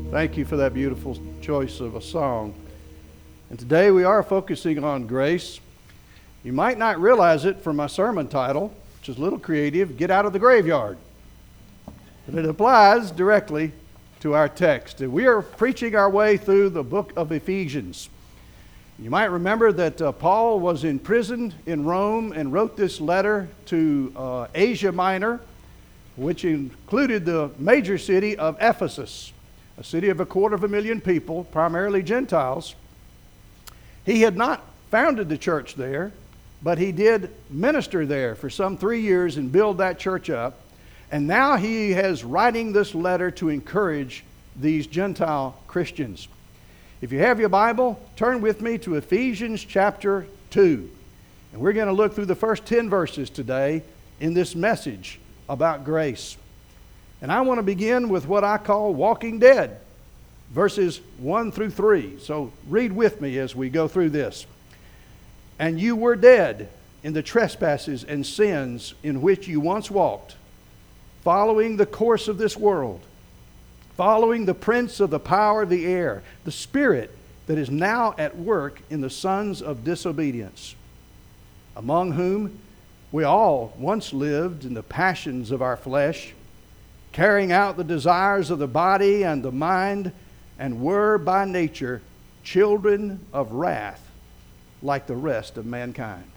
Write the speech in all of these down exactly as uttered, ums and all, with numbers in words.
Thank you for that beautiful choice of a song. And today we are focusing on grace. You might not realize it from my sermon title, which is a little creative, Get Out of the Graveyard. But it applies directly to our text. We are preaching our way through the book of Ephesians. You might remember that uh, Paul was imprisoned in Rome and wrote this letter to uh, Asia Minor, which included the major city of Ephesus, a city of a quarter of a million people, primarily Gentiles. He had not founded the church there, but he did minister there for some three years and build that church up. And now he is writing this letter to encourage these Gentile Christians. If you have your Bible, turn with me to Ephesians chapter two. And we're going to look through the first ten verses today in this message about grace. And I want to begin with what I call Walking Dead, verses one through three. So read with me as we go through this. And you were dead in the trespasses and sins in which you once walked, following the course of this world, following the prince of the power of the air, the spirit that is now at work in the sons of disobedience, among whom we all once lived in the passions of our flesh, carrying out the desires of the body and the mind, and were by nature children of wrath like the rest of mankind.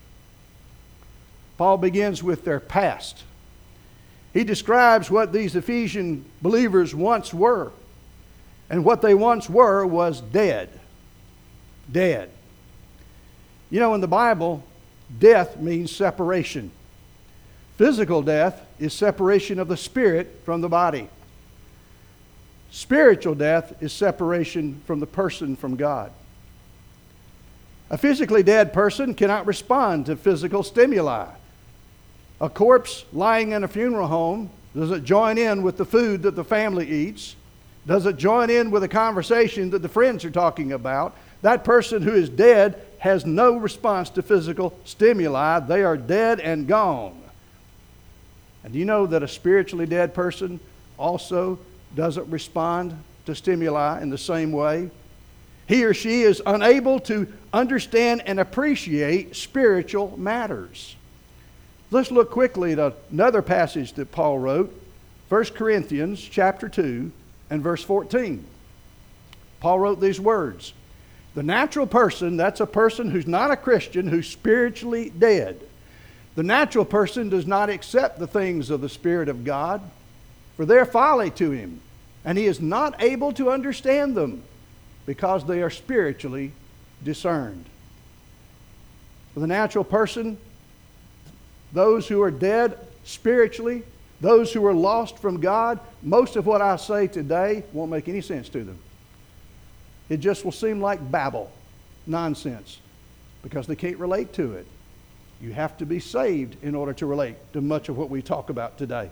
Paul begins with their past. He describes what these Ephesian believers once were. And what they once were was dead. Dead. You know, in the Bible, death means separation. Physical death is separation of the spirit from the body. Spiritual death is separation from the person from God. A physically dead person cannot respond to physical stimuli. A corpse lying in a funeral home, does it join in with the food that the family eats? Does it join in with a conversation that the friends are talking about? That person who is dead has no response to physical stimuli. They are dead and gone. And do you know that a spiritually dead person also doesn't respond to stimuli in the same way? He or she is unable to understand and appreciate spiritual matters. Let's look quickly at another passage that Paul wrote, First Corinthians chapter two and verse fourteen. Paul wrote these words, "The natural person," that's a person who's not a Christian, who's spiritually dead. "The natural person does not accept the things of the Spirit of God, for they are folly to him, and he is not able to understand them, because they are spiritually discerned." For the natural person, those who are dead spiritually, those who are lost from God, most of what I say today won't make any sense to them. It just will seem like babble, nonsense, because they can't relate to it. You have to be saved in order to relate to much of what we talk about today.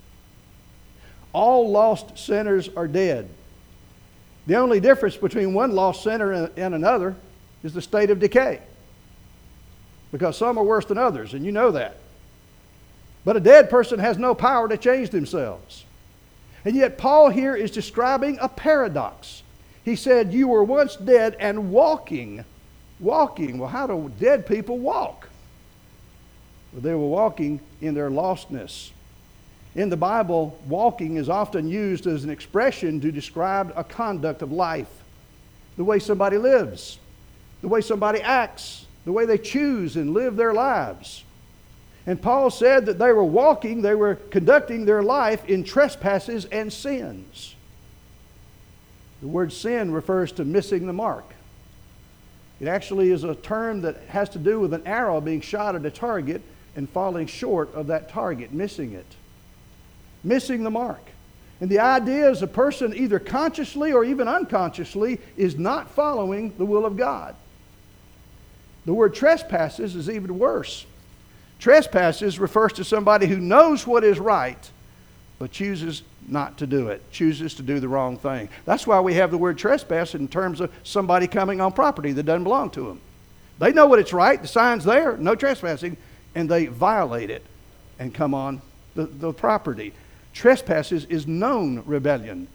All lost sinners are dead. The only difference between one lost sinner and another is the state of decay. Because some are worse than others, and you know that. But a dead person has no power to change themselves. And yet Paul here is describing a paradox. He said, you were once dead and walking. Walking. Well, how do dead people walk? Well, they were walking in their lostness. In the Bible, walking is often used as an expression to describe a conduct of life. The way somebody lives, the way somebody acts, the way they choose and live their lives. And Paul said that they were walking, they were conducting their life in trespasses and sins. The word sin refers to missing the mark. It actually is a term that has to do with an arrow being shot at a target and falling short of that target, missing it. Missing the mark. And the idea is a person either consciously or even unconsciously is not following the will of God. The word trespasses is even worse. Trespasses refers to somebody who knows what is right, but chooses not to do it, chooses to do the wrong thing. That's why we have the word trespass in terms of somebody coming on property that doesn't belong to them. They know what it's right, the sign's there, no trespassing, and they violate it and come on the, the property. Trespasses is known rebellion.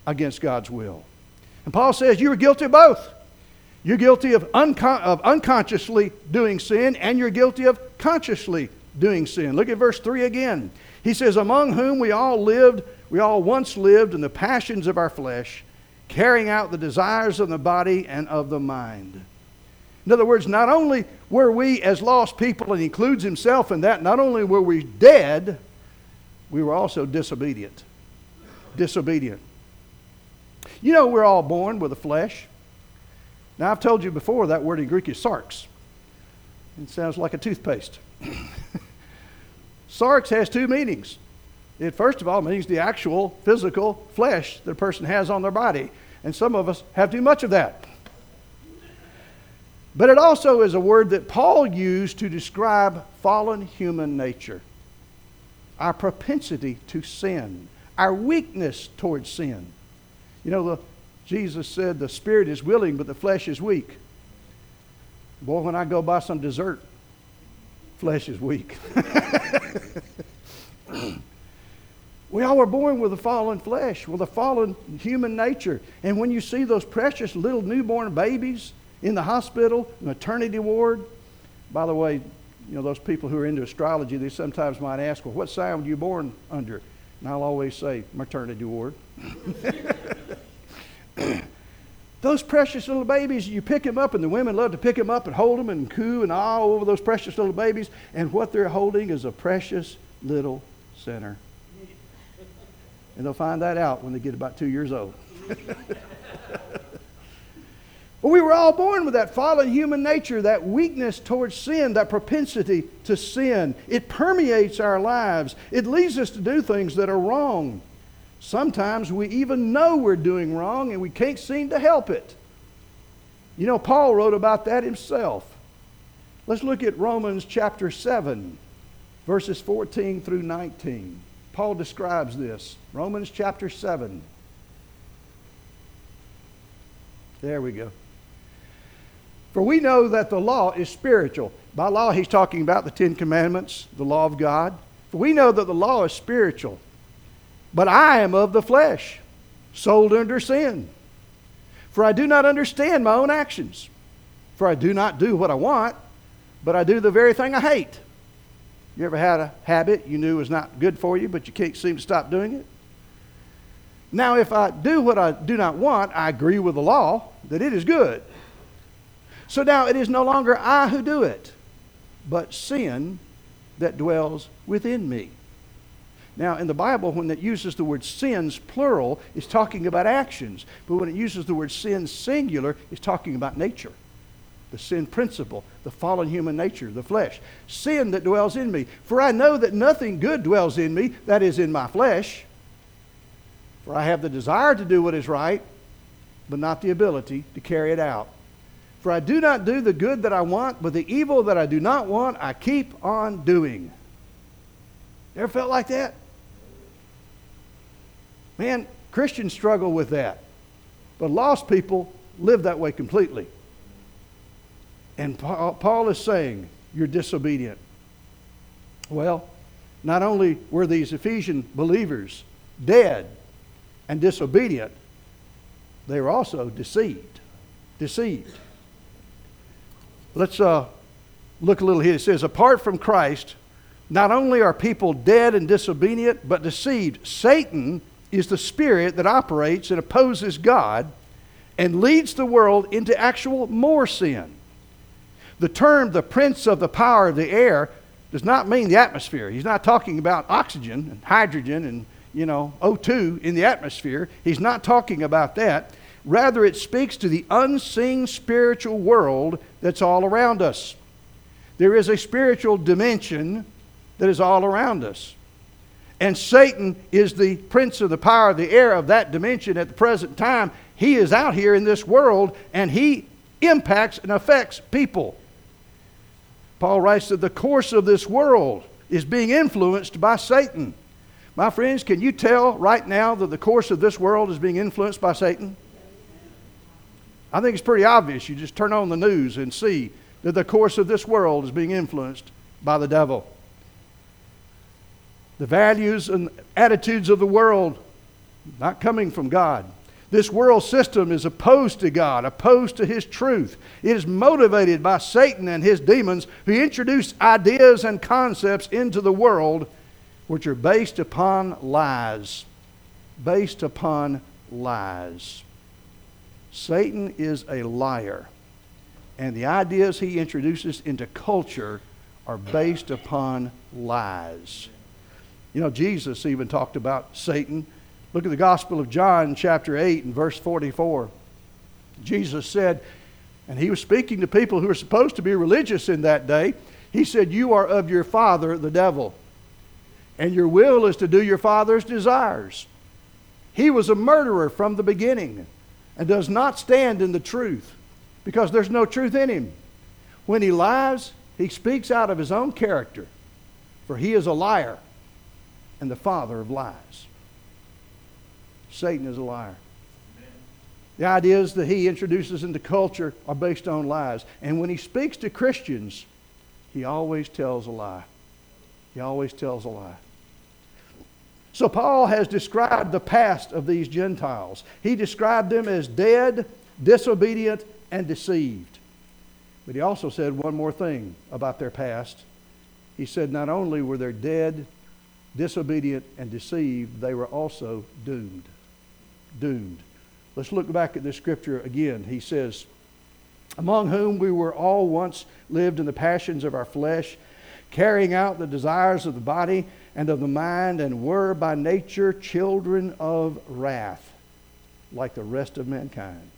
against God's will. And Paul says you are guilty of both. You're guilty of, uncon- of unconsciously doing sin, and you're guilty of consciously doing sin. Look at verse three again. He says, among whom we all lived, we all once lived in the passions of our flesh, carrying out the desires of the body and of the mind. In other words, not only were we as lost people, and he includes himself in that, not only were we dead, we were also disobedient. Disobedient. You know, we're all born with a flesh. Now, I've told you before that word in Greek is sarx. It sounds like a toothpaste. Sarx has two meanings. It first of all means the actual physical flesh that a person has on their body. And some of us have too much of that. But it also is a word that Paul used to describe fallen human nature. Our propensity to sin. Our weakness towards sin. You know, the, Jesus said the spirit is willing, but the flesh is weak. Boy, when I go buy some dessert, flesh is weak. We all were born with a fallen flesh, with a fallen human nature. And when you see those precious little newborn babies in the hospital, maternity ward, by the way, you know, those people who are into astrology, they sometimes might ask, well, what sign were you born under? And I'll always say, maternity ward. Those precious little babies, you pick them up, and the women love to pick them up and hold them and coo and ah over those precious little babies. And what they're holding is a precious little sinner. And they'll find that out when they get about two years old. Well, we were all born with that fallen human nature, that weakness towards sin, that propensity to sin. It permeates our lives. It leads us to do things that are wrong. Sometimes we even know we're doing wrong and we can't seem to help it. You know, Paul wrote about that himself. Let's look at Romans chapter seven, verses fourteen through nineteen. Paul describes this. Romans chapter seven. There we go. For we know that the law is spiritual. By law, he's talking about the Ten Commandments, the law of God. For we know that the law is spiritual. But I am of the flesh, sold under sin. For I do not understand my own actions. For I do not do what I want, but I do the very thing I hate. You ever had a habit you knew was not good for you, but you can't seem to stop doing it? Now, if I do what I do not want, I agree with the law that it is good. So now it is no longer I who do it, but sin that dwells within me. Now, in the Bible, when it uses the word sins, plural, it's talking about actions. But when it uses the word sin, singular, it's talking about nature. The sin principle, the fallen human nature, the flesh. Sin that dwells in me. For I know that nothing good dwells in me, that is in my flesh. For I have the desire to do what is right, but not the ability to carry it out. For I do not do the good that I want, but the evil that I do not want, I keep on doing. Ever felt like that? Man, Christians struggle with that. But lost people live that way completely. And Paul is saying, you're disobedient. Well, not only were these Ephesian believers dead and disobedient, they were also deceived. Deceived. Let's uh, look a little here. It says, apart from Christ, not only are people dead and disobedient, but deceived. Satan is the spirit that operates and opposes God and leads the world into actual more sin. The term, the prince of the power of the air, does not mean the atmosphere. He's not talking about oxygen and hydrogen and, you know, O two in the atmosphere. He's not talking about that. Rather, it speaks to the unseen spiritual world that's all around us. There is a spiritual dimension that is all around us. And Satan is the prince of the power of the air of that dimension at the present time. He is out here in this world, and he impacts and affects people. Paul writes that the course of this world is being influenced by Satan. My friends, can you tell right now that the course of this world is being influenced by Satan? I think it's pretty obvious. You just turn on the news and see that the course of this world is being influenced by the devil. The values and attitudes of the world not coming from God. This world system is opposed to God, opposed to His truth. It is motivated by Satan and his demons, who introduce ideas and concepts into the world which are based upon lies. Based upon lies. Satan is a liar, and the ideas he introduces into culture are based upon lies. You know, Jesus even talked about Satan. Look at the Gospel of John, chapter eight, and verse forty-four. Jesus said, and He was speaking to people who were supposed to be religious in that day. He said, "You are of your father, the devil, and your will is to do your father's desires. He was a murderer from the beginning and does not stand in the truth, because there's no truth in him. When he lies, he speaks out of his own character, for he is a liar and the father of lies." Satan is a liar. Amen. The ideas that he introduces into culture are based on lies. And when he speaks to Christians, he always tells a lie. He always tells a lie. So Paul has described the past of these Gentiles. He described them as dead, disobedient, and deceived. But he also said one more thing about their past. He said not only were they dead, disobedient, and deceived, they were also doomed. Doomed. Let's look back at this scripture again. He says, "Among whom we were all once lived in the passions of our flesh, carrying out the desires of the body and of the mind, and were by nature children of wrath, like the rest of mankind."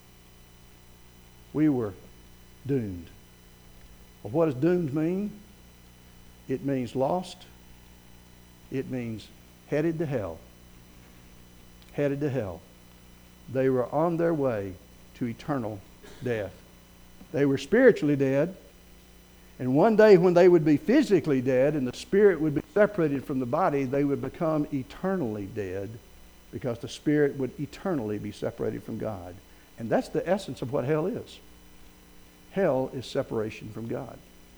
We were doomed. Well, what does doomed mean? It means lost. It means headed to hell. Headed to hell. They were on their way to eternal death. They were spiritually dead. And one day when they would be physically dead and the spirit would be separated from the body, they would become eternally dead, because the spirit would eternally be separated from God. And that's the essence of what hell is. Hell is separation from God.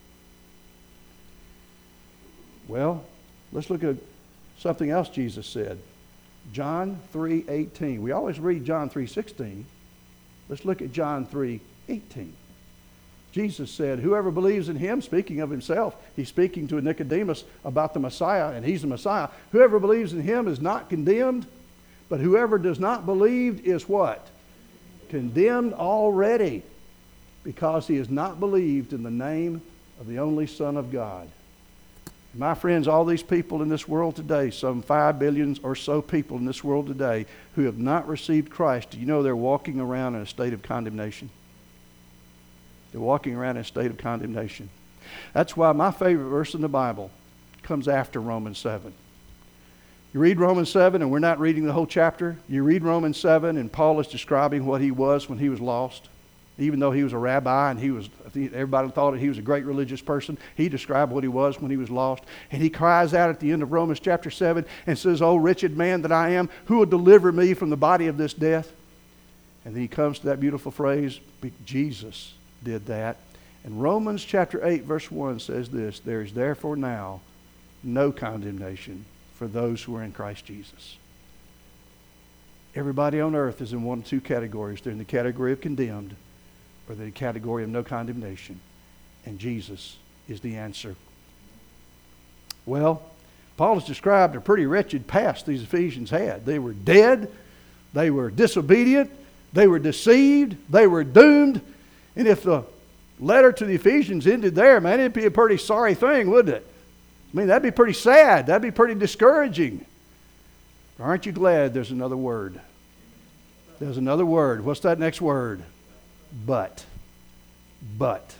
Well, let's look at something else Jesus said. John three eighteen. We always read John three sixteen. Let's look at John three eighteen. Jesus said, "Whoever believes in Him," speaking of Himself, He's speaking to Nicodemus about the Messiah, and He's the Messiah. "Whoever believes in Him is not condemned, but whoever does not believe is" what? "Condemned already, because he has not believed in the name of the only Son of God." My friends, all these people in this world today, some five billion or so people in this world today who have not received Christ, do you know they're walking around in a state of condemnation? They're walking around in a state of condemnation. That's why my favorite verse in the Bible comes after Romans seven. You read Romans seven, and we're not reading the whole chapter. You read Romans seven, and Paul is describing what he was when he was lost. Even though he was a rabbi and he was, everybody thought that he was a great religious person, he described what he was when he was lost. And he cries out at the end of Romans chapter seven and says, "O wretched man that I am, who will deliver me from the body of this death?" And then he comes to that beautiful phrase, Jesus did that. And Romans chapter eight verse one says this, "There is therefore now no condemnation for those who are in Christ Jesus." Everybody on earth is in one of two categories. They're in the category of condemned, or the category of no condemnation. And Jesus is the answer. Well, Paul has described a pretty wretched past these Ephesians had. They were dead. They were disobedient. They were deceived. They were doomed. And if the letter to the Ephesians ended there, man, it'd be a pretty sorry thing, wouldn't it? I mean, that'd be pretty sad. That'd be pretty discouraging. But aren't you glad there's another word? There's another word. What's that next word? But. But.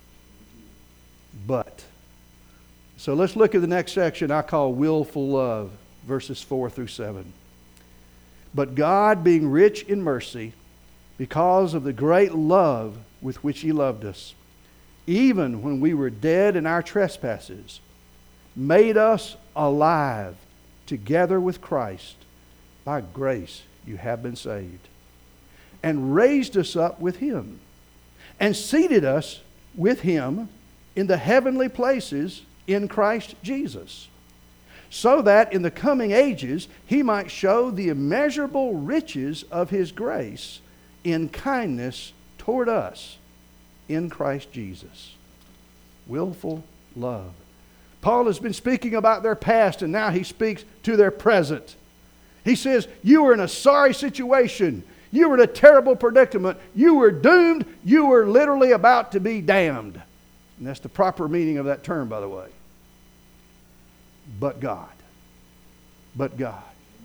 But. So let's look at the next section I call willful love, verses four through seven. "But God, being rich in mercy, because of the great love with which He loved us, even when we were dead in our trespasses, made us alive together with Christ. By grace you have been saved. And raised us up with Him, and seated us with Him in the heavenly places in Christ Jesus, so that in the coming ages he might show the immeasurable riches of his grace in kindness toward us in Christ Jesus. Willful love. Paul has been speaking about their past, and now he speaks to their present. He says, you were in a sorry situation. You were in a terrible predicament. You were doomed. You were literally about to be damned. And that's the proper meaning of that term, by the way. But God. But God.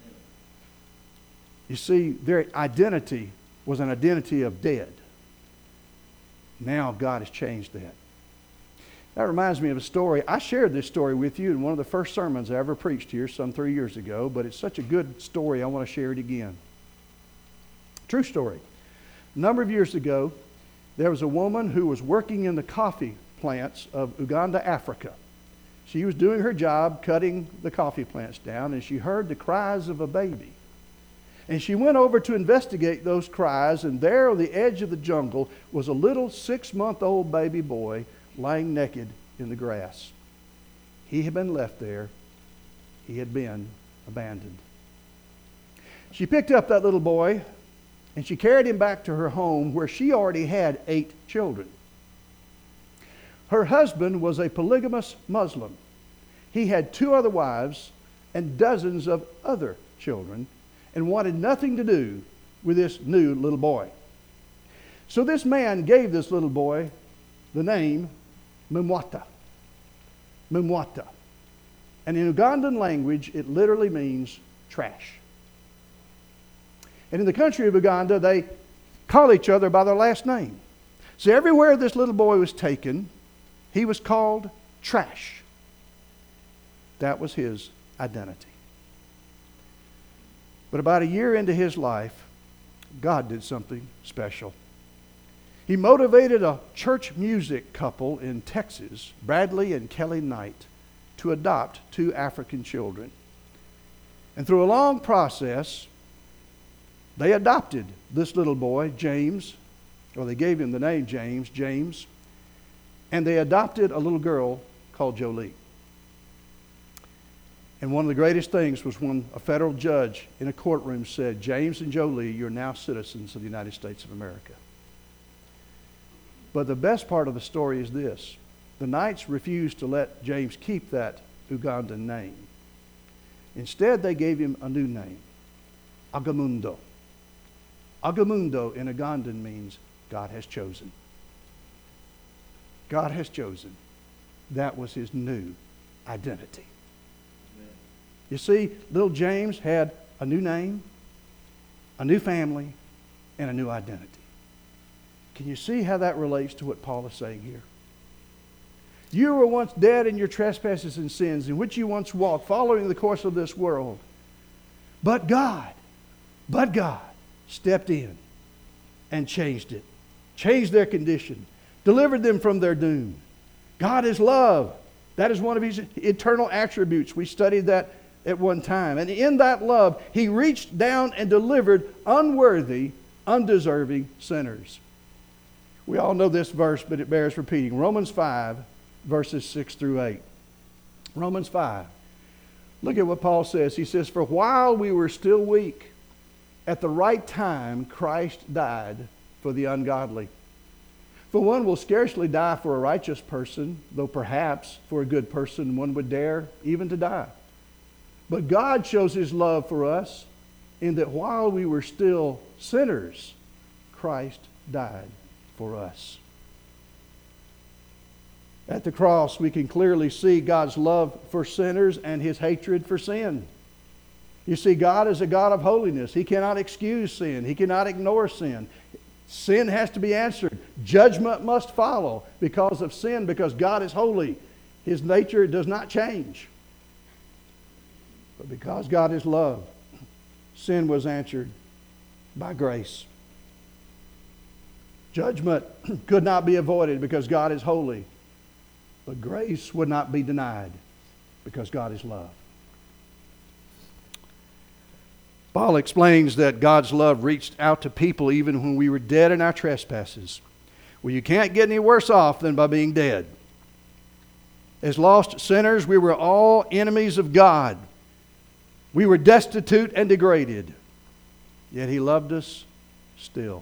You see, their identity was an identity of dead. Now God has changed that. That reminds me of a story. I shared this story with you in one of the first sermons I ever preached here some three years ago, but it's such a good story I want to share it again. True story. A number of years ago, there was a woman who was working in the coffee plants of Uganda, Africa. She was doing her job cutting the coffee plants down, and she heard the cries of a baby. And she went over to investigate those cries, and there on the edge of the jungle was a little six-month-old baby boy lying naked in the grass. He had been left there. He had been abandoned. She picked up that little boy, and she carried him back to her home where she already had eight children. Her husband was a polygamous Muslim. He had two other wives and dozens of other children and wanted nothing to do with this new little boy. So this man gave this little boy the name Mimwata. Mimwata. And in Ugandan language, it literally means trash. And in the country of Uganda, they call each other by their last name. So everywhere this little boy was taken, he was called trash. That was his identity. But about a year into his life, God did something special. He motivated a church music couple in Texas, Bradley and Kelly Knight, to adopt two African children. And through a long process, they adopted this little boy, James, or they gave him the name James, James, and they adopted a little girl called Jolie. And one of the greatest things was when a federal judge in a courtroom said, James and Jolie, you're now citizens of the United States of America. But the best part of the story is this. The Knights refused to let James keep that Ugandan name. Instead, they gave him a new name, Agamundo. Agamundo in Ugandan means God has chosen. God has chosen. That was his new identity. Amen. You see, little James had a new name, a new family, and a new identity. Can you see how that relates to what Paul is saying here? You were once dead in your trespasses and sins, in which you once walked, following the course of this world. But God, but God stepped in and changed it, changed their condition, delivered them from their doom. God is love. That is one of his eternal attributes. We studied that at one time. And in that love, he reached down and delivered unworthy, undeserving sinners. We all know this verse, but it bears repeating. Romans five, verses six through eight. Romans five. Look at what Paul says. He says, for while we were still weak, at the right time Christ died for the ungodly. For one will scarcely die for a righteous person, though perhaps for a good person one would dare even to die. But God shows his love for us in that while we were still sinners, Christ died for us. At the cross, we can clearly see God's love for sinners and his hatred for sin. You see, God is a God of holiness. He cannot excuse sin. He cannot ignore sin. Sin has to be answered. Judgment must follow because of sin, because God is holy. His nature does not change. But because God is love, sin was answered by grace. Judgment could not be avoided because God is holy. But grace would not be denied because God is love. Paul explains that God's love reached out to people even when we were dead in our trespasses. Well, you can't get any worse off than by being dead. As lost sinners, we were all enemies of God. We were destitute and degraded. Yet He loved us still.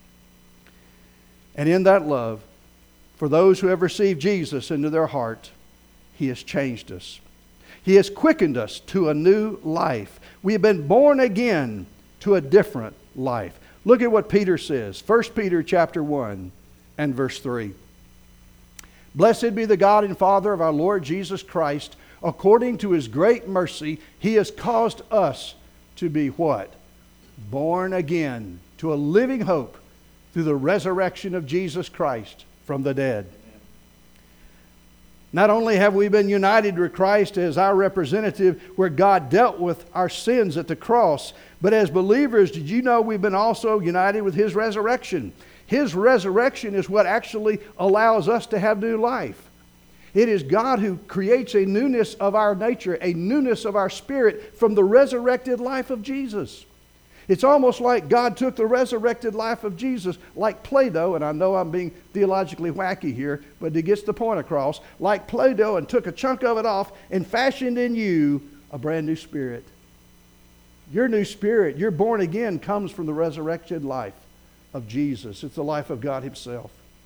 And in that love, for those who have received Jesus into their heart, He has changed us. He has quickened us to a new life. We have been born again to a different life. Look at what Peter says. First Peter chapter one and verse three. Blessed be the God and Father of our Lord Jesus Christ. According to His great mercy, He has caused us to be what? Born again to a living hope through the resurrection of Jesus Christ from the dead. Not only have we been united with Christ as our representative where God dealt with our sins at the cross, but as believers, did you know we've been also united with His resurrection? His resurrection is what actually allows us to have new life. It is God who creates a newness of our nature, a newness of our spirit from the resurrected life of Jesus. It's almost like God took the resurrected life of Jesus, like Play-Doh, and I know I'm being theologically wacky here, but it gets the point across, like Play-Doh, and took a chunk of it off and fashioned in you a brand new spirit. Your new spirit, your born again, comes from the resurrected life of Jesus. It's the life of God Himself.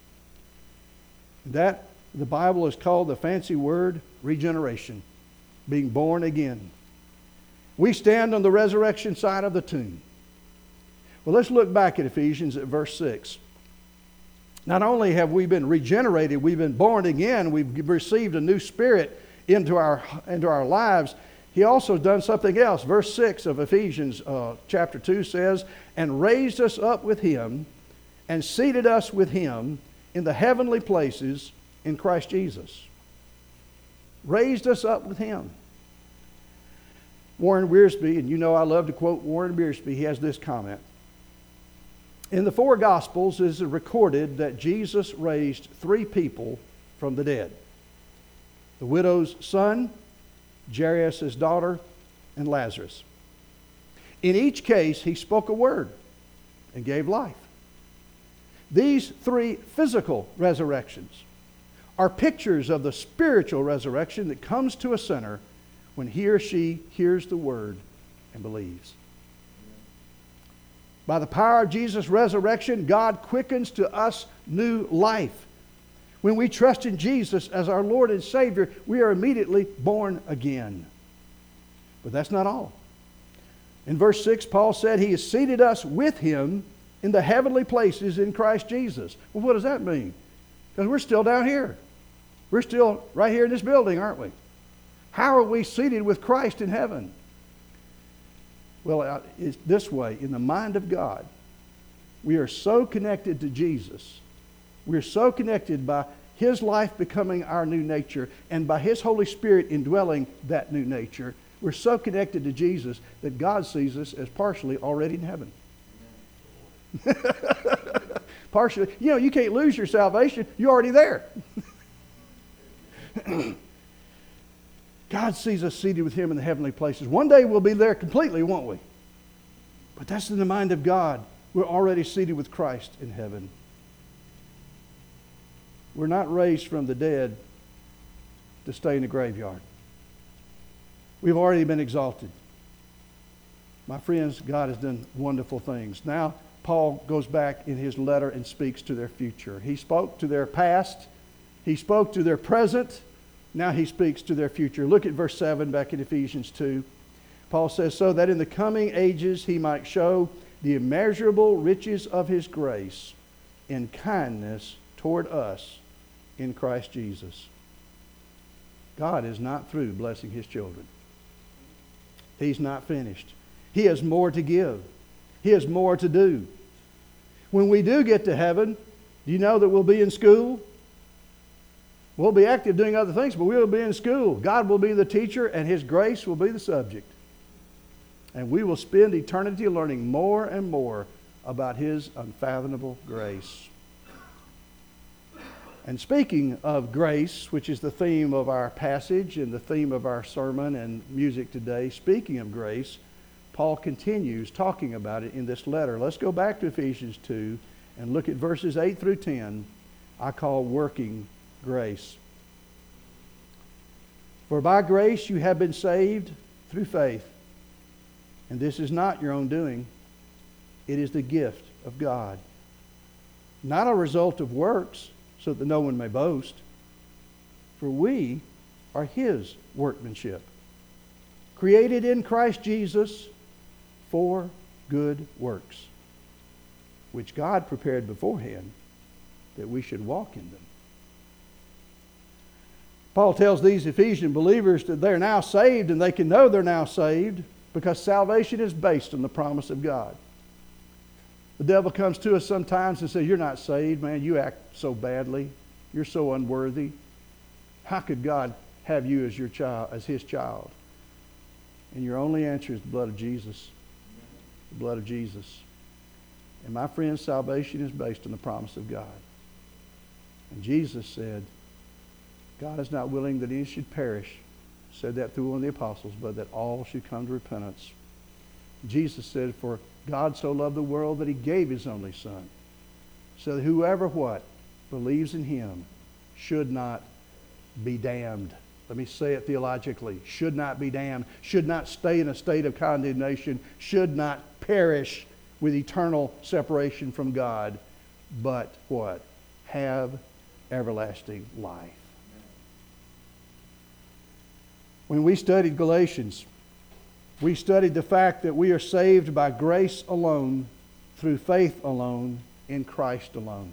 That, the Bible is called the fancy word regeneration, being born again. We stand on the resurrection side of the tomb. Well, let's look back at Ephesians at verse six. Not only have we been regenerated, we've been born again, we've received a new spirit into our, into our lives. He also done something else. Verse six of Ephesians uh, chapter two says, and raised us up with Him and seated us with Him in the heavenly places in Christ Jesus. Raised us up with Him. Warren Wiersbe, and you know I love to quote Warren Wiersbe, he has this comment. In the four Gospels it is recorded that Jesus raised three people from the dead. The widow's son, Jairus' daughter, and Lazarus. In each case, He spoke a word and gave life. These three physical resurrections are pictures of the spiritual resurrection that comes to a sinner when he or she hears the word and believes. By the power of Jesus' resurrection, God quickens to us new life. When we trust in Jesus as our Lord and Savior, we are immediately born again. But that's not all. In verse six, Paul said He has seated us with Him in the heavenly places in Christ Jesus. Well, what does that mean? Because we're still down here. We're still right here in this building, aren't we? How are we seated with Christ in heaven? Well, it's this way. In the mind of God, we are so connected to Jesus. We're so connected by His life becoming our new nature and by His Holy Spirit indwelling that new nature. We're so connected to Jesus that God sees us as partially already in heaven. Partially. You know, you can't lose your salvation. You're already there. God sees us seated with Him in the heavenly places. One day we'll be there completely, won't we? But that's in the mind of God. We're already seated with Christ in heaven. We're not raised from the dead to stay in the graveyard. We've already been exalted. My friends, God has done wonderful things. Now, Paul goes back in his letter and speaks to their future. He spoke to their past. He spoke to their present. Now he speaks to their future. Look at verse seven back in Ephesians two. Paul says, so that in the coming ages He might show the immeasurable riches of His grace in kindness toward us in Christ Jesus. God is not through blessing His children. He's not finished. He has more to give. He has more to do. When we do get to heaven, do you know that we'll be in school? We'll be active doing other things, but we'll be in school. God will be the teacher and His grace will be the subject. And we will spend eternity learning more and more about His unfathomable grace. And speaking of grace, which is the theme of our passage and the theme of our sermon and music today, speaking of grace, Paul continues talking about it in this letter. Let's go back to Ephesians two and look at verses eight through ten. I call working grace. For by grace you have been saved through faith. And this is not your own doing. It is the gift of God. Not a result of works, so that no one may boast. For we are His workmanship, created in Christ Jesus for good works, which God prepared beforehand that we should walk in them. Paul tells these Ephesian believers that they're now saved, and they can know they're now saved because salvation is based on the promise of God. The devil comes to us sometimes and says, "You're not saved, man. You act so badly. You're so unworthy. How could God have you as your child, as His child?" And your only answer is the blood of Jesus. The blood of Jesus. And my friends, salvation is based on the promise of God. And Jesus said, God is not willing that any should perish. Said that through one of the apostles, but that all should come to repentance. Jesus said, for God so loved the world that He gave His only Son, so that whoever what? Believes in Him should not be damned. Let me say it theologically. Should not be damned. Should not stay in a state of condemnation. Should not perish with eternal separation from God. But what? Have everlasting life. When we studied Galatians, we studied the fact that we are saved by grace alone, through faith alone, in Christ alone.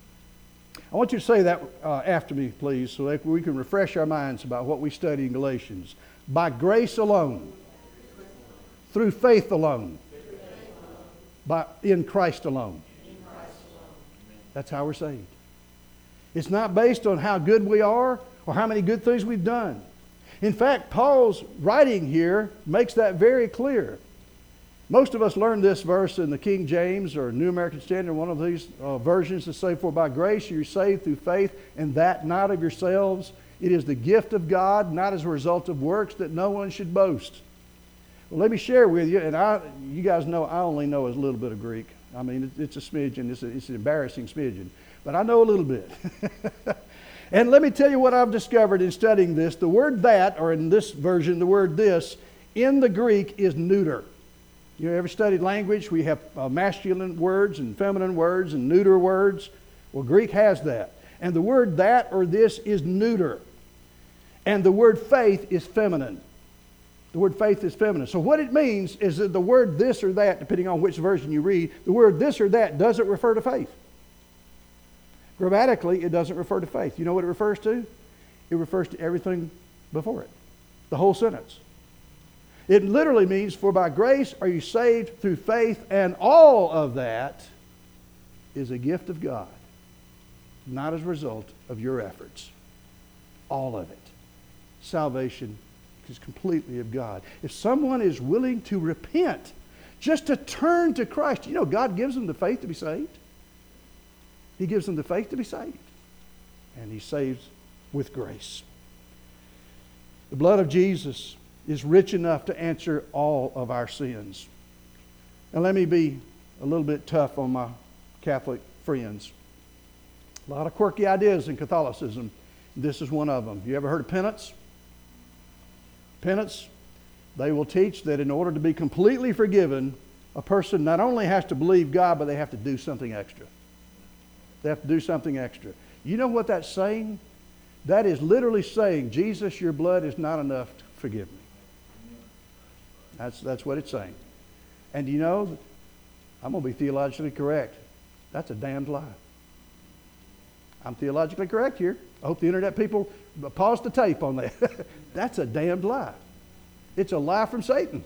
I want you to say that uh, after me, please, so that we can refresh our minds about what we study in Galatians. By grace alone, through faith alone, by, in Christ alone. That's how we're saved. It's not based on how good we are or how many good things we've done. In fact, Paul's writing here makes that very clear. Most of us learned this verse in the King James or New American Standard, one of these uh, versions that say, for by grace you're saved through faith, and that not of yourselves. It is the gift of God, not as a result of works, that no one should boast. Well, let me share with you, and I, you guys know I only know a little bit of Greek. I mean, it's a smidgen. It's, a, it's an embarrassing smidgen. But I know a little bit. And let me tell you what I've discovered in studying this. The word that, or in this version, the word this, in the Greek is neuter. You ever studied language? We have uh, masculine words and feminine words and neuter words. Well, Greek has that. And the word that or this is neuter. And the word faith is feminine. The word faith is feminine. So what it means is that the word this or that, depending on which version you read, the word this or that doesn't refer to faith. Grammatically, it doesn't refer to faith. You know what it refers to? It refers to everything before it. The whole sentence. It literally means, for by grace are you saved through faith, and all of that is a gift of God, not as a result of your efforts. All of it. Salvation is completely of God. If someone is willing to repent, just to turn to Christ, you know, God gives them the faith to be saved. He gives them the faith to be saved. And He saves with grace. The blood of Jesus is rich enough to answer all of our sins. And let me be a little bit tough on my Catholic friends. A lot of quirky ideas in Catholicism. This is one of them. You ever heard of penance? Penance, they will teach that in order to be completely forgiven, a person not only has to believe God, but they have to do something extra. They have to do something extra. You know what that's saying? That is literally saying, Jesus, your blood is not enough to forgive me. That's, that's what it's saying. And you know, I'm going to be theologically correct. That's a damned lie. I'm theologically correct here. I hope the internet people pause the tape on that. That's a damned lie. It's a lie from Satan.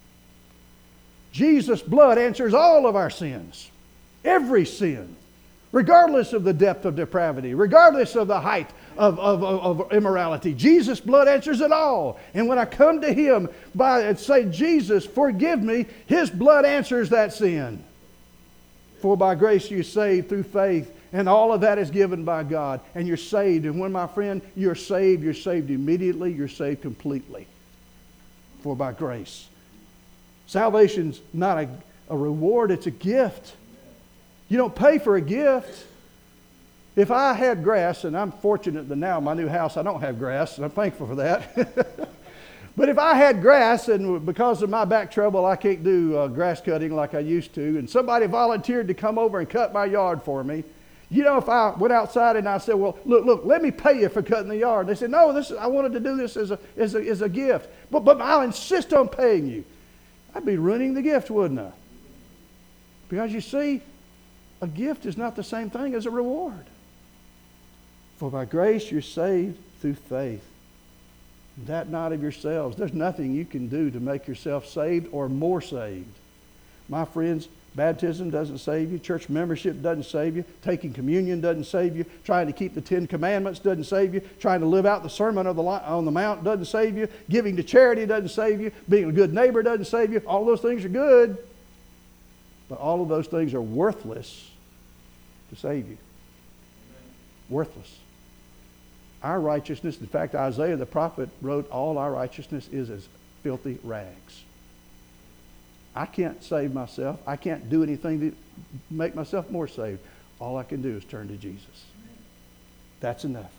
Jesus' blood answers all of our sins. Every sin. Regardless of the depth of depravity, regardless of the height of, of, of, of immorality, Jesus' blood answers it all. And when I come to Him by and say, Jesus, forgive me, His blood answers that sin. For by grace you're saved through faith, and all of that is given by God. And you're saved. And when, my friend, you're saved, you're saved immediately, you're saved completely. For by grace. Salvation's not a, a reward, it's a gift. You don't pay for a gift. If I had grass, and I'm fortunate that now in my new house I don't have grass, and I'm thankful for that. But if I had grass, and because of my back trouble I can't do uh, grass cutting like I used to, and somebody volunteered to come over and cut my yard for me, you know, if I went outside and I said, well, look, look, let me pay you for cutting the yard. They said, no, this is, I wanted to do this as a, as a, as a gift. But, but I'll insist on paying you. I'd be ruining the gift, wouldn't I? Because you see, a gift is not the same thing as a reward. For by grace you're saved through faith. That not of yourselves. There's nothing you can do to make yourself saved or more saved. My friends, baptism doesn't save you. Church membership doesn't save you. Taking communion doesn't save you. Trying to keep the Ten Commandments doesn't save you. Trying to live out the Sermon of the, on the Mount doesn't save you. Giving to charity doesn't save you. Being a good neighbor doesn't save you. All those things are good. But all of those things are worthless to save you. Amen. Worthless. Our righteousness, in fact, Isaiah the prophet wrote, all our righteousness is as filthy rags. I can't save myself. I can't do anything to make myself more saved. All I can do is turn to Jesus. That's enough.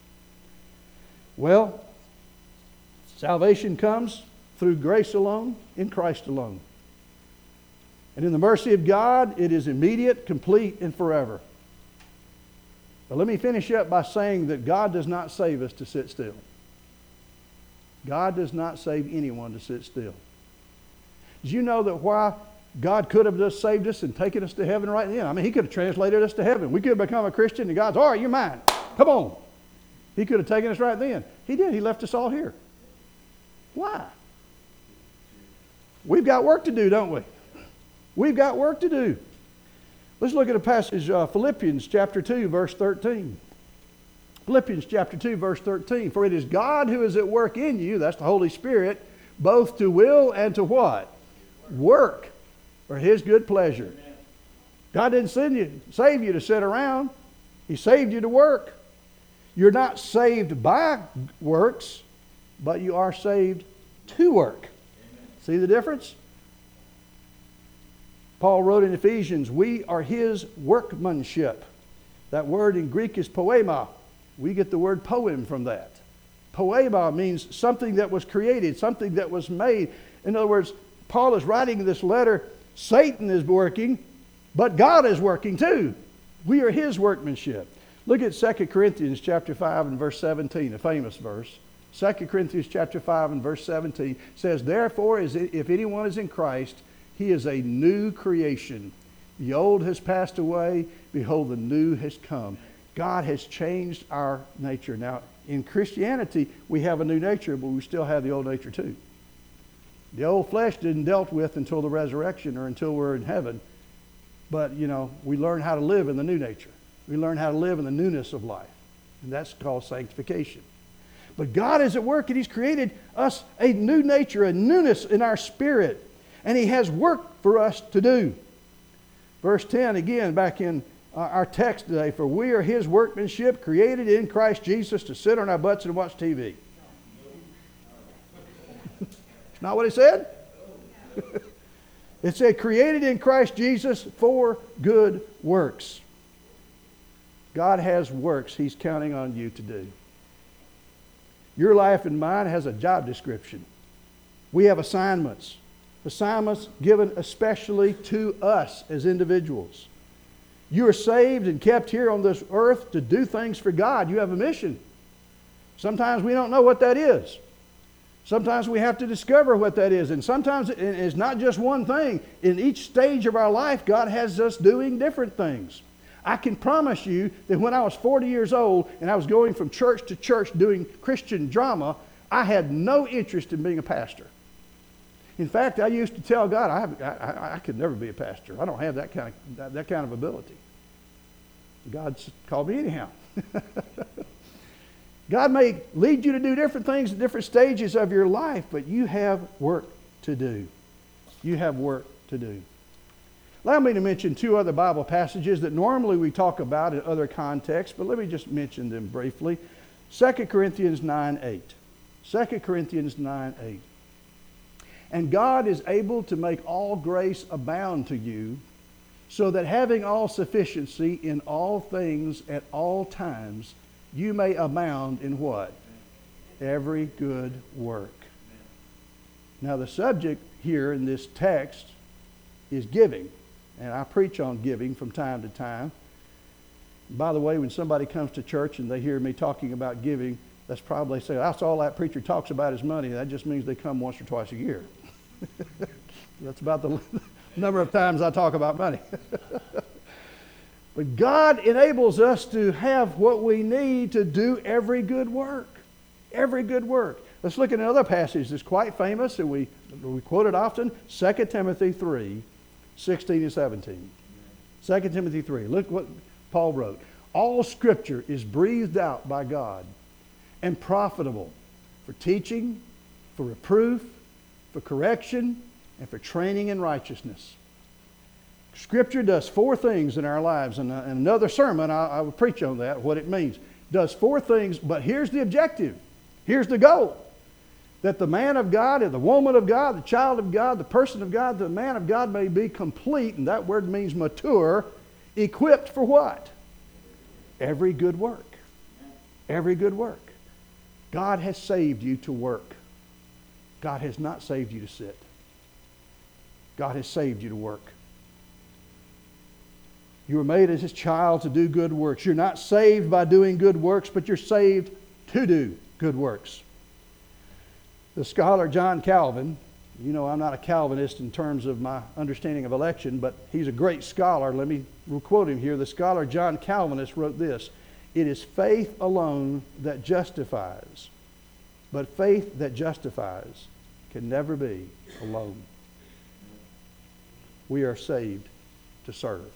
Well, salvation comes through grace alone, in Christ alone. And in the mercy of God, it is immediate, complete, and forever. But let me finish up by saying that God does not save us to sit still. God does not save anyone to sit still. Did you know that why God could have just saved us and taken us to heaven right then? I mean, He could have translated us to heaven. We could have become a Christian and God's, all right, you're mine. Come on. He could have taken us right then. He did. He left us all here. Why? We've got work to do, don't we? We've got work to do. Let's look at a passage, uh, Philippians chapter two, verse thirteen. Philippians chapter two, verse thirteen. For it is God who is at work in you, that's the Holy Spirit, both to will and to what? Work for His good pleasure. God didn't send you, save you to sit around. He saved you to work. You're not saved by works, but you are saved to work. See the difference? Paul wrote in Ephesians, we are His workmanship. That word in Greek is poema. We get the word poem from that. Poema means something that was created, something that was made. In other words, Paul is writing this letter, Satan is working, but God is working too. We are His workmanship. Look at Second Corinthians chapter five and verse seventeen, a famous verse. Second Corinthians chapter five and verse seventeen says, therefore, if anyone is in Christ, he is a new creation. The old has passed away. Behold, the new has come. God has changed our nature. Now, in Christianity, we have a new nature, but we still have the old nature too. The old flesh didn't dealt with until the resurrection or until we're in heaven. But, you know, we learn how to live in the new nature. We learn how to live in the newness of life. And that's called sanctification. But God is at work, and He's created us a new nature, a newness in our spirit. And He has work for us to do. Verse ten, again, back in our text today. For we are His workmanship, created in Christ Jesus to sit on our butts and watch T V. It's not what it said? It said, created in Christ Jesus for good works. God has works He's counting on you to do. Your life and mine has a job description. We have assignments. Assignments given especially to us as individuals. You are saved and kept here on this earth to do things for God. You have a mission. Sometimes we don't know what that is. Sometimes we have to discover what that is. And sometimes it's not just one thing. In each stage of our life, God has us doing different things. I can promise you that when I was forty years old and I was going from church to church doing Christian drama, I had no interest in being a pastor. In fact, I used to tell God, I, have, I, I could never be a pastor. I don't have that kind of, that, that kind of ability. God called me anyhow. God may lead you to do different things at different stages of your life, but you have work to do. You have work to do. Allow me to mention two other Bible passages that normally we talk about in other contexts, but let me just mention them briefly. Second Corinthians nine eight. Second Corinthians nine eight. And God is able to make all grace abound to you, so that having all sufficiency in all things at all times, you may abound in what? Every good work. Now the subject here in this text is giving. And I preach on giving from time to time. By the way, when somebody comes to church and they hear me talking about giving, that's probably say, that's all that preacher talks about is money. That just means they come once or twice a year. That's about the number of times I talk about money. But God enables us to have what we need to do every good work. Every good work. Let's look at another passage that's quite famous, and we, we quote it often, Second Timothy three, sixteen and seventeen. Second Timothy three. Look what Paul wrote. All Scripture is breathed out by God and profitable for teaching, for reproof, for correction, and for training in righteousness. Scripture does four things in our lives, and in another sermon I, I will preach on that, what it means. Does four things, but here's the objective. Here's the goal. That the man of God and the woman of God, the child of God, the person of God, the man of God may be complete, and that word means mature, equipped for what? Every good work. Every good work. God has saved you to work. God has not saved you to sit. God has saved you to work. You were made as His child to do good works. You're not saved by doing good works, but you're saved to do good works. The scholar John Calvin, you know I'm not a Calvinist in terms of my understanding of election, but he's a great scholar. Let me quote him here. The scholar John Calvinist wrote this: "It is faith alone that justifies, but faith that justifies can never be alone." We are saved to serve.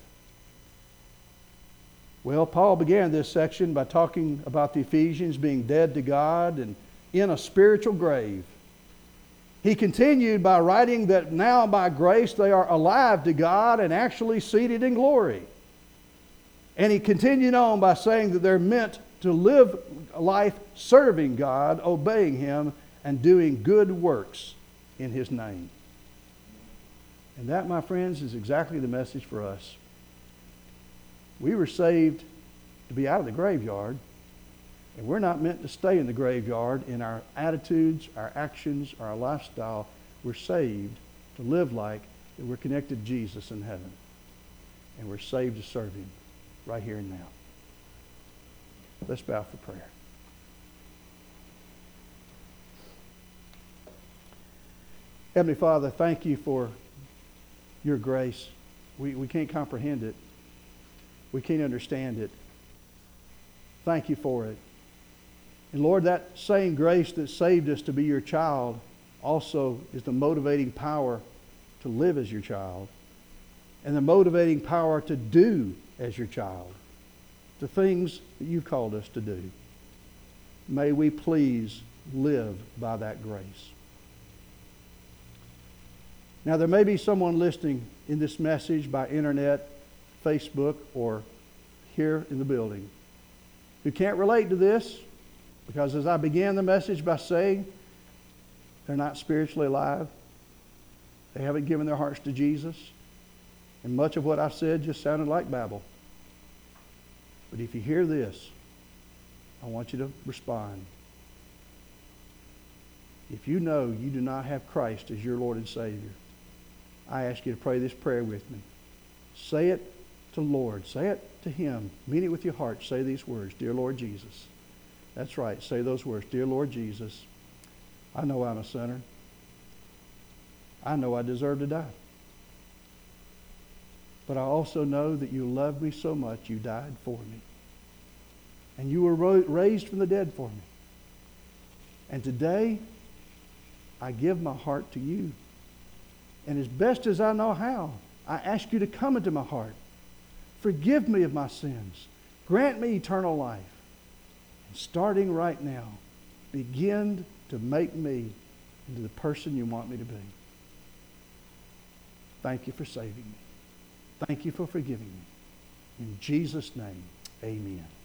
Well, Paul began this section by talking about the Ephesians being dead to God and in a spiritual grave. He continued by writing that now by grace they are alive to God and actually seated in glory. And he continued on by saying that they're meant to live a life serving God, obeying Him, and doing good works in His name. And that, my friends, is exactly the message for us. We were saved to be out of the graveyard, and we're not meant to stay in the graveyard in our attitudes, our actions, our lifestyle. We're saved to live like that we're connected to Jesus in heaven, and we're saved to serve Him right here and now. Let's bow for prayer. Heavenly Father, thank You for Your grace. We, we can't comprehend it. We can't understand it. Thank You for it. And Lord, that same grace that saved us to be Your child also is the motivating power to live as Your child, and the motivating power to do as Your child, the things that You've called us to do. May we please live by that grace. Now, there may be someone listening in this message by internet, Facebook, or here in the building who can't relate to this, because as I began the message by saying, they're not spiritually alive. They haven't given their hearts to Jesus. And much of what I've said just sounded like babble. But if you hear this, I want you to respond. If you know you do not have Christ as your Lord and Savior, I ask you to pray this prayer with me. Say it to Lord. Say it to Him. Mean it with your heart. Say these words. Dear Lord Jesus. That's right. Say those words. Dear Lord Jesus, I know I'm a sinner. I know I deserve to die. But I also know that You loved me so much You died for me. And You were raised from the dead for me. And today, I give my heart to You. And as best as I know how, I ask You to come into my heart. Forgive me of my sins. Grant me eternal life. And starting right now, begin to make me into the person You want me to be. Thank You for saving me. Thank You for forgiving me. In Jesus' name, amen.